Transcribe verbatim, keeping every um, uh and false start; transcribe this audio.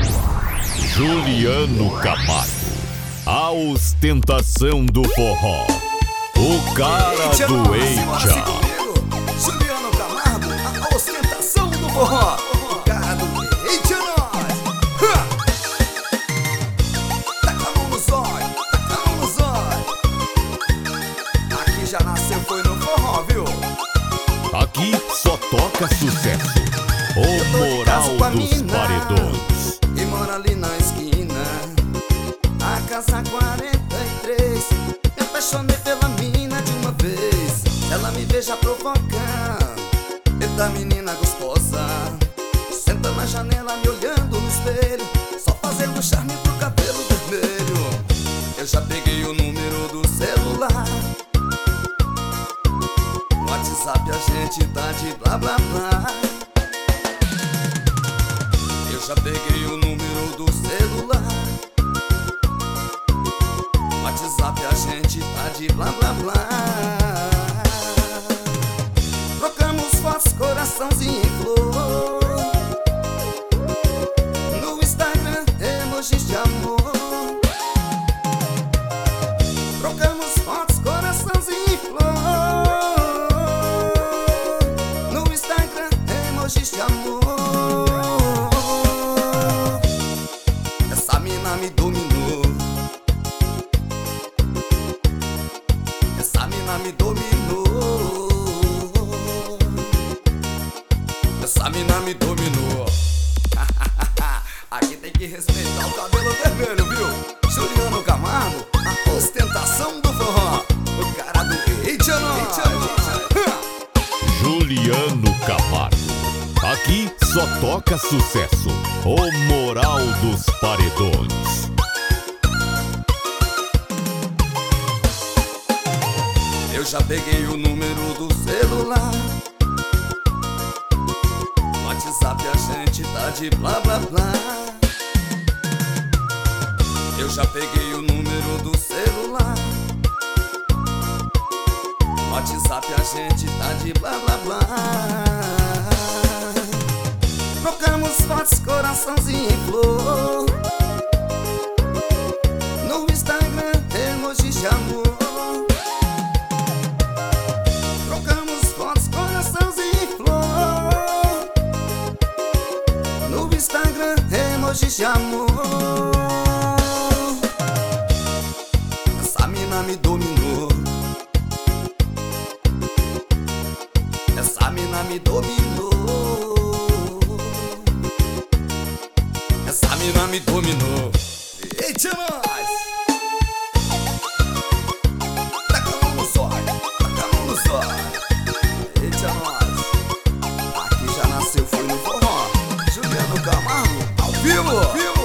Juliano Camargo, a ostentação do forró, o cara do Eita. Juliano Camargo, a ostentação do forró, o cara do Eita, nós. Taca a mão no zóio, taca a mão no zóio. Aqui já nasceu, foi no forró, viu? Aqui só toca sucesso. O moral dos paredões. E mora ali na esquina, a casa quarenta e três. Me apaixonei pela mina de uma vez. Ela me beija provocando. Eita menina gostosa, senta na janela me olhando no espelho, só fazendo charme pro cabelo vermelho. Eu já peguei o número do celular, no WhatsApp a gente tá de blá blá blá. Eu já peguei o número do celular, no WhatsApp a gente tá de blá blá blá. Trocamos fotos, coraçãozinho em flor, no Instagram emojis de amor. Trocamos fotos, coraçãozinho em flor, no Instagram emojis de amor. Essa mina me dominou, essa mina me dominou, essa mina me dominou. Aqui tem que respeitar o cabelo vermelho, viu? Juliano Camargo, a ostentação do forró, o cara do Eita, nós. Juliano Camargo, aqui só toca sucesso. O moral dos paredões. Eu já peguei o número do celular, no WhatsApp a gente tá de blá blá blá. Eu já peguei o número do celular, no WhatsApp a gente tá de blá blá blá. Trocamos fotos, coraçãozinho em flor, no Instagram emojis de amor. Trocamos fotos, coraçãozinho em flor, no Instagram emojis de amor. Essa mina me dominou, essa mina me dominou, essa mina me dominou. Eita, nós! Taca a mão no zóio, taca a mão no zóio. Eita, nós! Aqui já nasceu, foi no forró. Juliano Camargo, ao vivo! Vivo!